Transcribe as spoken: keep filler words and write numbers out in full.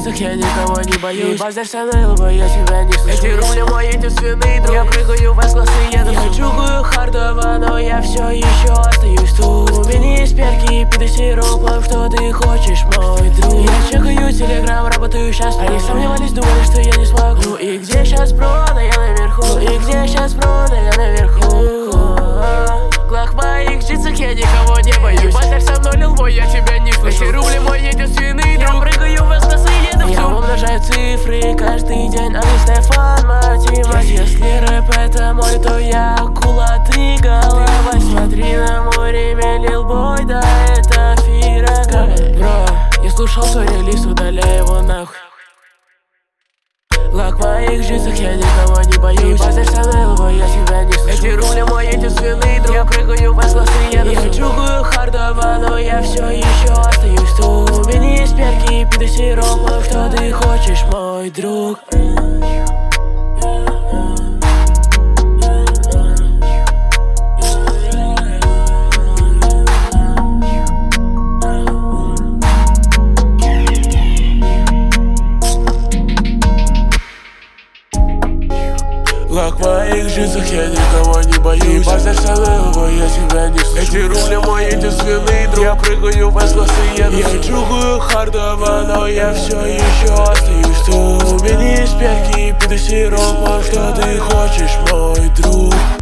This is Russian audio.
джинсах я никого не боюсь. Базар со мной, лбо я тебя не слышу. Эти рули мой единственный друг. Я прыгаю в S-класс и еду. Я чугую хардово, но я все еще остаюсь тут. У меня есть перки и пиды сиропов, что ты хочешь, мой друг. Я чекаю телеграм, работаю сейчас. Они сомневались, думали, что я не смогу. Ну и где сейчас бро, да я наверху. Ну и где сейчас бро, да я наверху. Глах в моих джинсах я никого не боюсь. Базар со мной, лил бой, я тебя не слышу. Эти рубли мой единственный друг. Я прыгаю в S-класс и еду в Я умножаю цифры каждый день, а не Стефан Матимас. Если рэп это мой, то я акула, ты голова. Смотри на мой ремень, лил бой, да это фирага. Бро, я слушал свой релиз, удаляй его нахуй. Лак в моих джинсах, я никого не боюсь. Базар со мной, лбо я тебя не слышу. Эти рули мой единственный друг. Я прыгаю в S-класс и еду. Я чугую хардово, но я все еще остаюсь тут. У меня есть перки и пиды сиропов, что ты хочешь, мой друг. Лак в моих джинсах, я никого не боюсь. Базар со мной, лбо я тебя не слышу. Эти рули мой единственный друг. Я прыгаю в S-класс и еду. Я чугую хардово, но я все еще остаюсь тут. У меня есть перки и пиды сиропов, что ты хочешь, мой друг.